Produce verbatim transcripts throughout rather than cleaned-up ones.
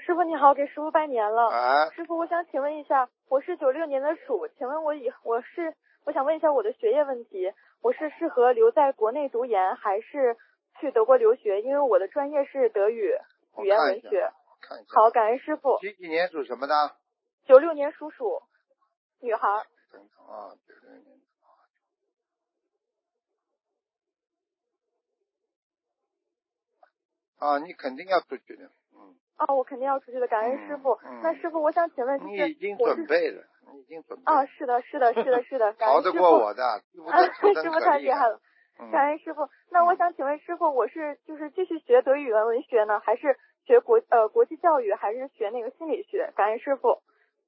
师傅你好，给师傅拜年了。 啊， 师傅，我想请问一下，我是九六年的鼠，请问我以我是我想问一下我的学业问题，我是适合留在国内读研，还是去德国留学？因为我的专业是德语语言文学。 看一下。 好，感恩师傅。 几几年属什么的？ 九六年属鼠，女孩。 啊，九六年。啊，你肯定要出去的，嗯。 哦，我肯定要出去的，感恩师傅。 嗯嗯、 那师傅，我想请问，就是你已经准备了，你已经准备了。 啊，是的，是的，是的，是的，感恩师傅。 逃得过我的， 啊，师傅太厉害了， 嗯、 感恩师傅。那我想请问师傅，我是就是继续学德语文文学呢，还是学国呃国际教育，还是学那个心理学？感恩师傅。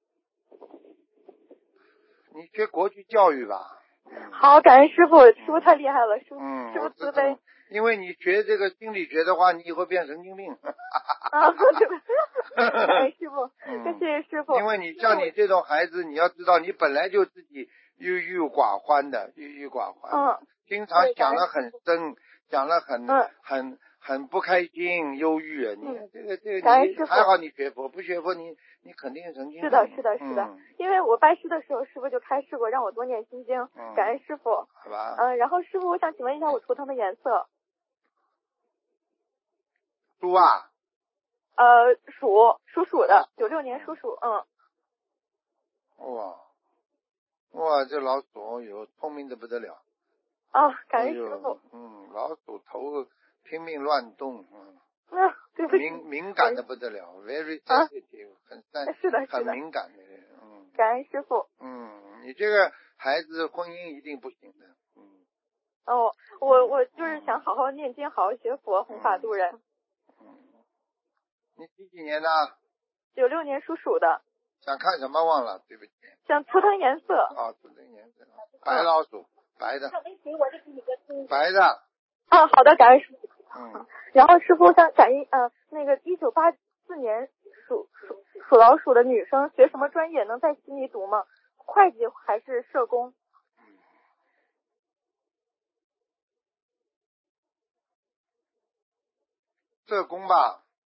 你学国际教育吧。 嗯、好，感恩师傅，师傅太厉害了，师傅、 嗯、 师傅慈悲。 因为你学这个心理学的话，你以后变神经病。 啊，对不起，感恩师傅，嗯、谢谢师傅。 因为你像你这种孩子，你要知道，你本来就自己郁郁寡欢的，郁郁寡欢。 嗯。 经常想得很深，想得很、 嗯、 很很不开心、忧郁啊！你看、嗯、这个这个你还好，你学佛，不学佛你你肯定神经病。 是的，是的，是的。嗯、因为我拜师的时候，师傅就开示过，让我多念心经。嗯、感恩师傅。 好吧。 嗯、呃，然后师傅，我想请问一下我图腾的颜色。 猪啊。 呃，属属鼠的，九六年属鼠，嗯。 哇，哇，这老鼠有聪明的不得了。 哦，感恩师傅。 嗯，老鼠头拼命乱动，嗯。 啊，对不起。 敏敏感的不得了 ，very sensitive，、啊、很三， 是的，是的，很敏感的人，嗯。 感恩师傅。 嗯，你这个孩子婚姻一定不行的，嗯。 哦，我我就是想好好念经，好好学佛，弘法度人。 嗯。你几几年的？ 九六年属鼠的。 想看什么忘了，对不起。 想图腾颜色。 啊，图腾颜色，白老鼠，嗯、白的。白的。啊，好的，感恩师傅。 嗯。 然后师傅想感应呃那个一九八四年属属属老鼠的女生学什么专业？能在悉尼读吗？会计还是社工？ 社工吧。